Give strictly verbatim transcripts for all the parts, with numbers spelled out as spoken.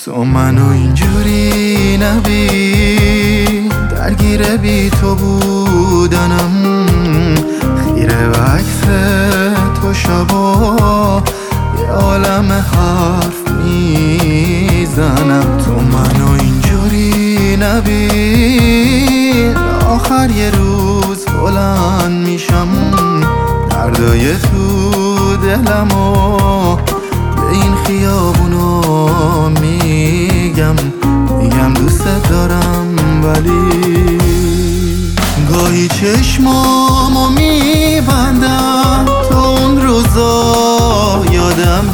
تو منو اینجوری نبین، درگیر بی تو بودنم، خیره و عکس تو شبا یه عالم حرف میزنم. تو منو اینجوری نبین، آخر یه روز بلند میشم، دردای تو دلمو به این خیابونا میگم، میگم دوست دارم. ولی گاهی چشمامو میبندم، تو اون روزا یادم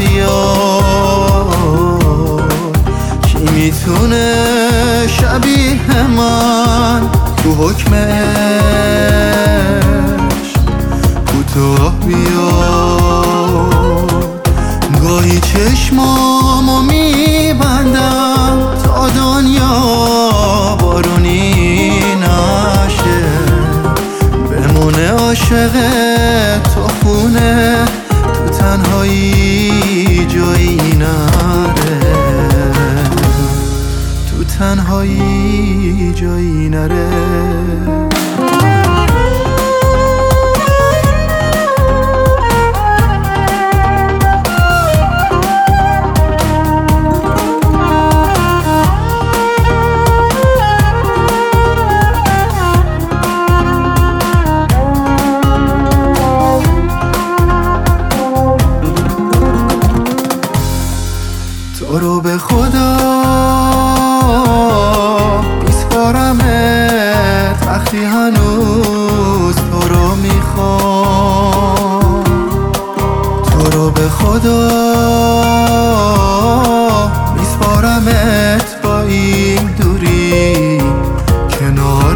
بیاد، کی میتونه شبیه من تو حکم عشق کوتاه بیاد. گاهی چشمامو میبندم تا دنیا بارونی نشه، بمونه عاشق تو خونه، تو تنهایی جایی نره، تو تنهایی جایی نره. تو رو به خدا میسپارمت، وقتی هنوز تو رو میخوام. تو رو به خدا میسپارمت، با این دوری کنار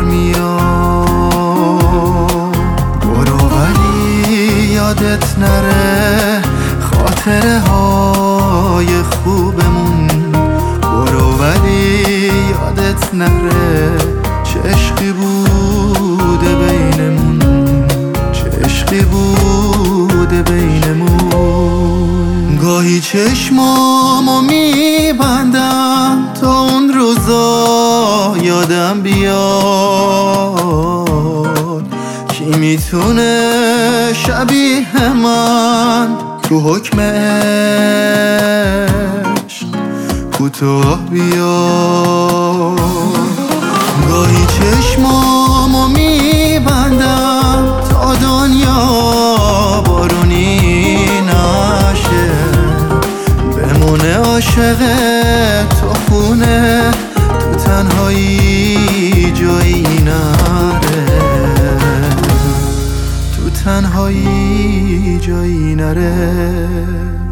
میام. برو ولی یادت نره خاطره های خوبمون، برو ولی یادت نره چه عشقی بوده بینمون، چه عشقی بوده بینمون. گاهی چشمامو میبندم تا اون روزا یادم بیاد، کی میتونه شبیه من تو حکم عشق کوتاه بیاد. گاهی چشمامو میبندم تا دنیا بارونی نشه، بمونه عاشق تو خونه، تو تنهایی جایی نره، تو تنهایی جایی نره.